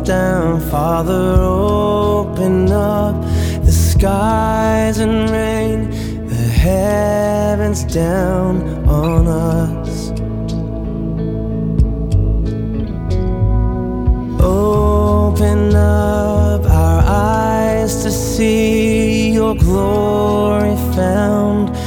down. Father, open up the skies and rain the heavens down on us. Open up our eyes to see your glory found